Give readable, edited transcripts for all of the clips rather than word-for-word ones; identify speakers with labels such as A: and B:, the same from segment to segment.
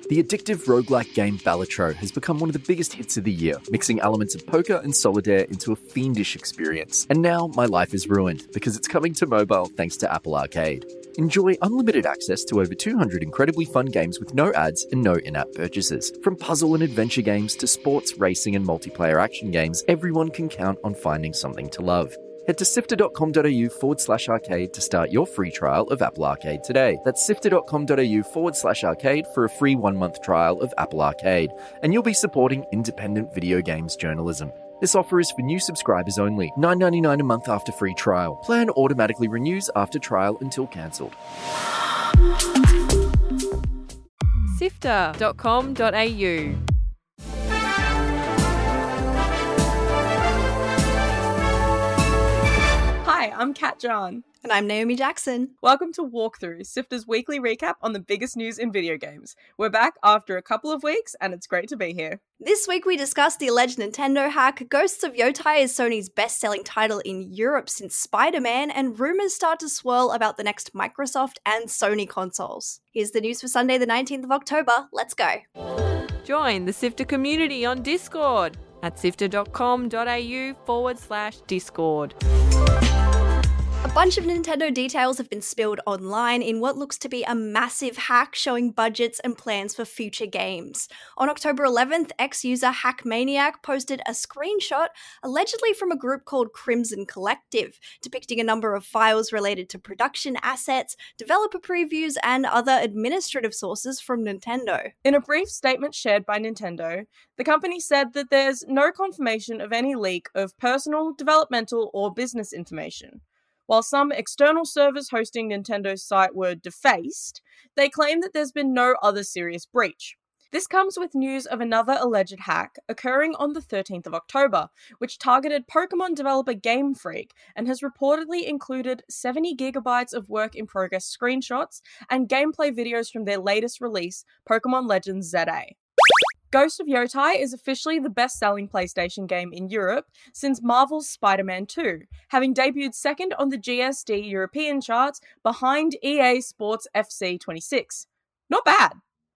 A: The addictive roguelike game Balatro has become one of the biggest hits of the year, mixing elements of poker and solitaire into a fiendish experience. And now my life is ruined, because it's coming to mobile thanks to Apple Arcade. Enjoy unlimited access to over 200 incredibly fun games with no ads and no in-app purchases. From puzzle and adventure games to sports, racing and multiplayer action games, everyone can count on finding something to love. Head to sifter.com.au/arcade to start your free trial of Apple Arcade today. That's sifter.com.au/arcade for a free 1-month trial of Apple Arcade. And you'll be supporting independent video games journalism. This offer is for new subscribers only. $9.99 a month after free trial. Plan automatically renews after trial until cancelled.
B: Sifter.com.au.
C: Hi, I'm Kat John.
D: And I'm Naomi Jackson.
C: Welcome to Walkthrough, Sifter's weekly recap on the biggest news in video games. We're back after a couple of weeks, and it's great to be here.
D: This week we discussed the alleged Nintendo hack, Ghosts of Yotai is Sony's best-selling title in Europe since Spider-Man, and rumours start to swirl about the next Microsoft and Sony consoles. Here's the news for Sunday the 19th of October. Let's go.
B: Join the Sifter community on Discord at sifter.com.au/Discord.
D: A bunch of Nintendo details have been spilled online in what looks to be a massive hack showing budgets and plans for future games. On October 11th, ex-user Hackmaniac posted a screenshot allegedly from a group called Crimson Collective, depicting a number of files related to production assets, developer previews, and other administrative sources from Nintendo.
C: In a brief statement shared by Nintendo, the company said that there's no confirmation of any leak of personal, developmental, or business information. While some external servers hosting Nintendo's site were defaced, they claim that there's been no other serious breach. This comes with news of another alleged hack occurring on the 13th of October, which targeted Pokemon developer Game Freak and has reportedly included 70 gigabytes of work-in-progress screenshots and gameplay videos from their latest release, Pokemon Legends ZA. Ghost of Yotai is officially the best-selling PlayStation game in Europe since Marvel's Spider-Man 2, having debuted second on the GSD European charts behind EA Sports FC 26. Not bad.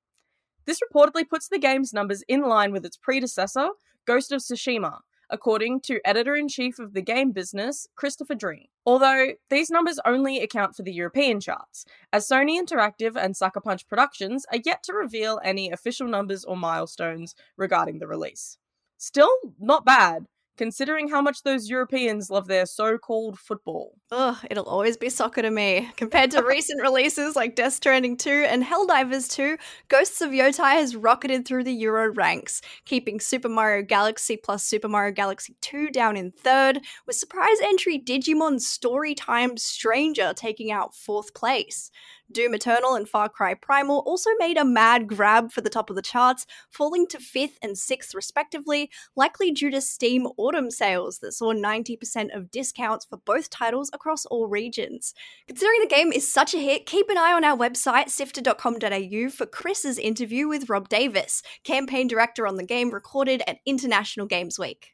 C: This reportedly puts the game's numbers in line with its predecessor, Ghost of Tsushima, according to editor-in-chief of the game business, Christopher Dream. Although, these numbers only account for the European charts, as Sony Interactive and Sucker Punch Productions are yet to reveal any official numbers or milestones regarding the release. Still, not bad, considering how much those Europeans love their so-called football.
D: Ugh, it'll always be soccer to me. Compared to recent releases like Death Stranding 2 and Helldivers 2, Ghosts of Yotai has rocketed through the Euro ranks, keeping Super Mario Galaxy plus Super Mario Galaxy 2 down in third, with surprise entry Digimon Storytime Stranger taking out 4th place. Doom Eternal and Far Cry Primal also made a mad grab for the top of the charts, falling to 5th and 6th respectively, likely due to Steam Autumn sales that saw 90% of discounts for both titles across all regions. Considering the game is such a hit, keep an eye on our website, sifter.com.au, for Chris's interview with Rob Davis, campaign director on the game, recorded at International Games Week.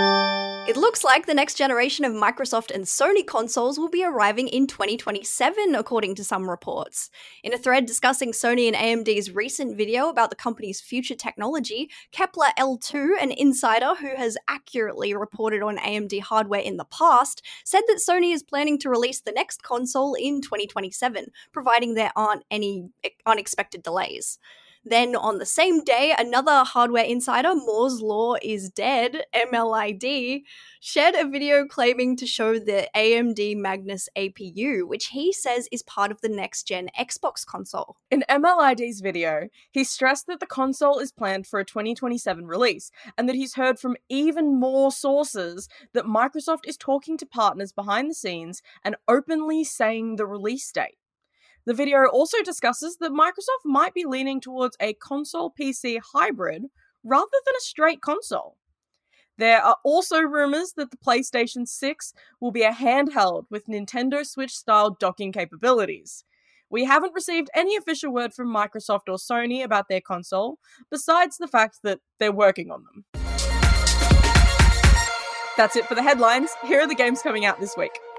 D: It looks like the next generation of Microsoft and Sony consoles will be arriving in 2027, according to some reports. In a thread discussing Sony and AMD's recent video about the company's future technology, Kepler L2, an insider who has accurately reported on AMD hardware in the past, said that Sony is planning to release the next console in 2027, providing there aren't any unexpected delays. Then, on the same day, another hardware insider, Moore's Law is Dead, MLID, shared a video claiming to show the AMD Magnus APU, which he says is part of the next-gen Xbox console.
C: In MLID's video, he stressed that the console is planned for a 2027 release, and that he's heard from even more sources that Microsoft is talking to partners behind the scenes and openly saying the release date. The video also discusses that Microsoft might be leaning towards a console-PC hybrid rather than a straight console. There are also rumours that the PlayStation 6 will be a handheld with Nintendo Switch-style docking capabilities. We haven't received any official word from Microsoft or Sony about their console, besides the fact that they're working on them. That's it for the headlines. Here are the games coming out this week.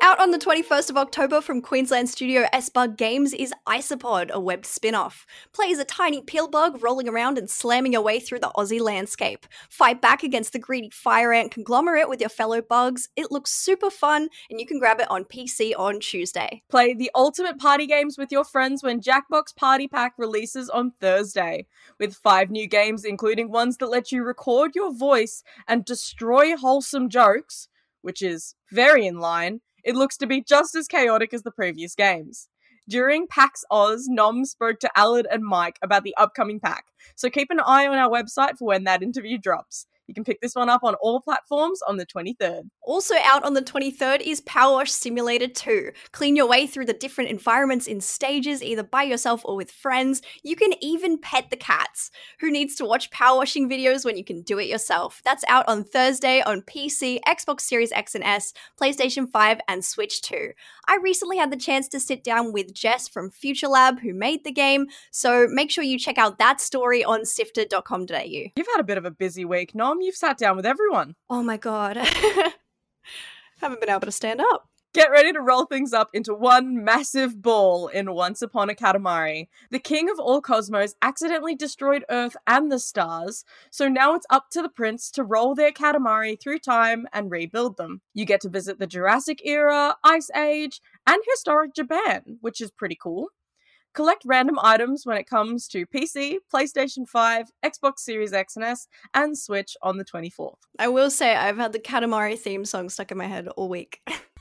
D: Out on the 21st of October from Queensland studio S-Bug Games is Isopod, a web spin-off. Play as a tiny peel bug rolling around and slamming your way through the Aussie landscape. Fight back against the greedy fire ant conglomerate with your fellow bugs. It looks super fun, and you can grab it on PC on Tuesday.
C: Play the ultimate party games with your friends when Jackbox Party Pack releases on Thursday. With 5 new games, including ones that let you record your voice and destroy wholesome jokes, which is very in line, it looks to be just as chaotic as the previous games. During PAX Oz, Nom spoke to Alad and Mike about the upcoming pack, so keep an eye on our website for when that interview drops. You can pick this one up on all platforms on the 23rd.
D: Also out on the 23rd is Power Wash Simulator 2. Clean your way through the different environments in stages, either by yourself or with friends. You can even pet the cats. Who needs to watch power washing videos when you can do it yourself? That's out on Thursday on PC, Xbox Series X and S, PlayStation 5, and Switch 2. I recently had the chance to sit down with Jess from Future Lab, who made the game, so make sure you check out that story on sifter.com.au.
C: You've had a bit of a busy week, Nom. You've sat down with everyone.
D: Oh my god. Haven't been able to stand up.
C: Get ready to roll things up into one massive ball in Once Upon a Katamari. The king of all cosmos accidentally destroyed Earth and the stars, so now it's up to the prince to roll their Katamari through time and rebuild them. You get to visit the Jurassic Era, Ice Age, and historic Japan, which is pretty cool. Collect random items when it comes to PC, PlayStation 5, Xbox Series X and S, and Switch on the 24th.
D: I will say I've had the Katamari theme song stuck in my head all week.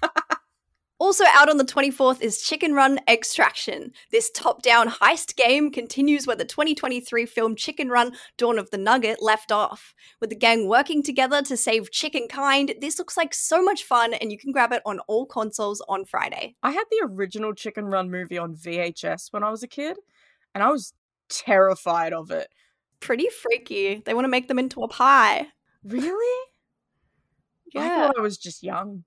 D: Also out on the 24th is Chicken Run Extraction. This top-down heist game continues where the 2023 film Chicken Run Dawn of the Nugget left off. With the gang working together to save chicken kind, this looks like so much fun, and you can grab it on all consoles on Friday.
C: I had the original Chicken Run movie on VHS when I was a kid, and I was terrified of it.
D: Pretty freaky. They want to make them into a pie.
C: Really?
D: Yeah.
C: I thought I was just young.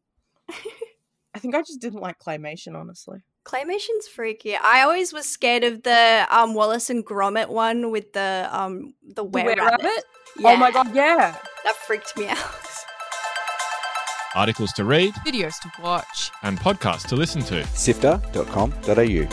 C: I think I just didn't like claymation, honestly.
D: Claymation's freaky. I always was scared of the Wallace and Gromit one with the were-rabbit.
E: Yeah.
C: Oh my god, yeah.
D: That freaked me out.
E: Articles to read,
B: Videos to watch.
E: and podcasts to listen to.
F: Sifter.com.au.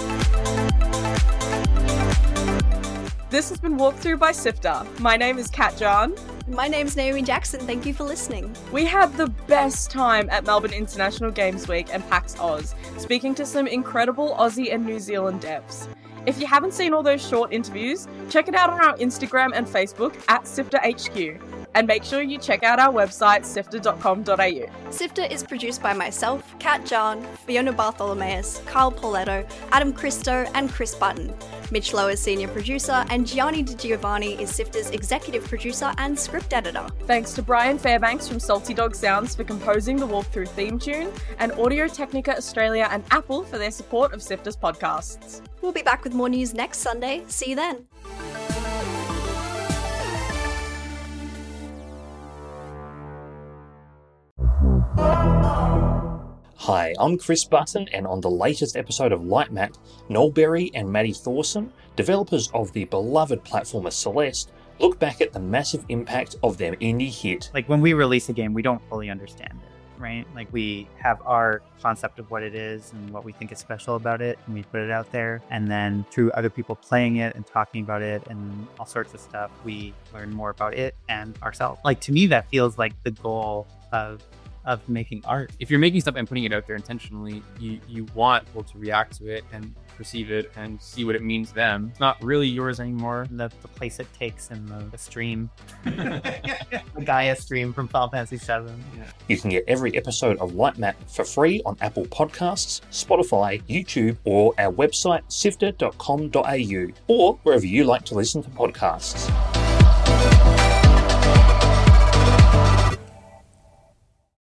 C: This has been Walked Through by Sifter. My name is Kat John.
D: My name's Naomi Jackson. Thank you for listening.
C: We had the best time at Melbourne International Games Week and PAX Oz, speaking to some incredible Aussie and New Zealand devs. If you haven't seen all those short interviews, check it out on our Instagram and Facebook at SifterHQ. And make sure you check out our website, sifter.com.au.
D: Sifter is produced by myself, Kat John, Fiona Bartholomeus, Carl Pauletto, Adam Christo, and Chris Button. Mitch Lowe is senior producer, and Gianni Di Giovanni is Sifter's executive producer and script editor.
C: Thanks to Brian Fairbanks from Salty Dog Sounds for composing the walkthrough theme tune, and Audio Technica Australia and Apple for their support of Sifter's podcasts.
D: We'll be back with more news next Sunday. See you then.
G: Hi, I'm Chris Button, and on the latest episode of Lightmap, Noel Berry and Maddie Thorson, developers of the beloved platformer Celeste, look back at the massive impact of their indie hit.
H: Like, when we release a game, we don't fully understand it, right? Like, we have our concept of what it is and what we think is special about it, and we put it out there, and then through other people playing it and talking about it and all sorts of stuff, we learn more about it and ourselves. Like, to me, that feels like the goal of making art.
I: If you're making stuff and putting it out there intentionally, you want people to react to it and perceive it and see what it means to them. It's not really yours anymore.
H: The place it takes in the stream. The Gaia stream from Final Fantasy VII.
I: Yeah.
G: You can get every episode of Lightmap for free on Apple Podcasts, Spotify, YouTube, or our website sifter.com.au, or wherever you like to listen to podcasts.